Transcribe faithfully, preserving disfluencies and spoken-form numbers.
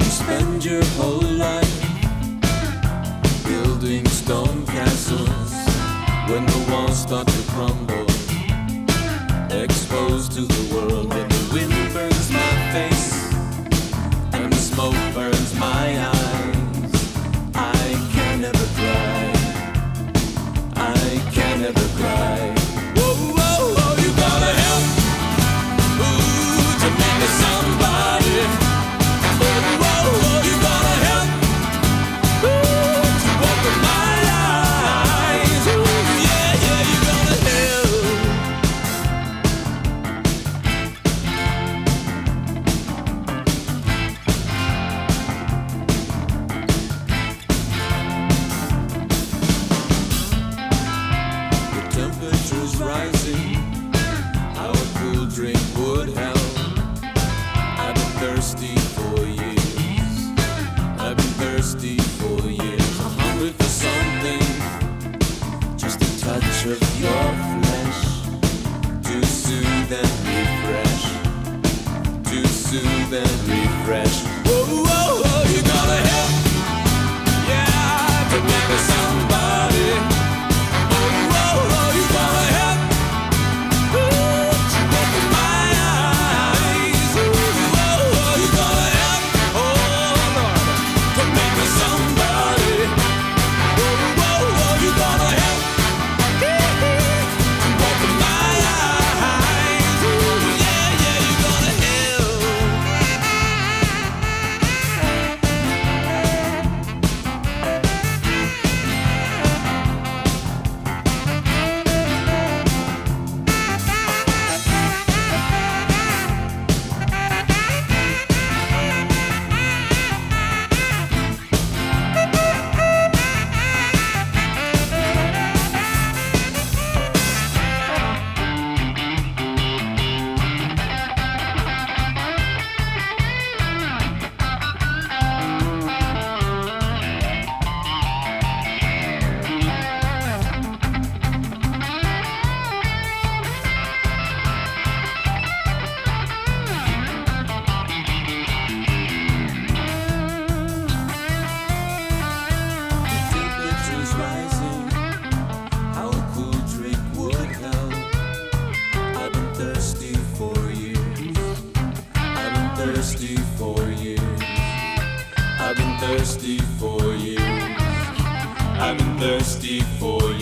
Spend your whole life building stone castles. When the walls start to crumble, exposed to the world, when the wind burns my face and the smoke burns my eyes, I can never cry. I can never cry. Whoa, whoa, whoa, you gotta help, ooh, to make me somebody. Temperature's rising, our cool drink would help. I've been thirsty for years, I've been thirsty for years. I'm hungry for something, just a touch of your flesh, to soothe and refresh, to soothe and refresh. Whoa, whoa, whoa, you gotta help, yeah, to make me somebody. Thirsty for years, I've been thirsty for years, I've been thirsty for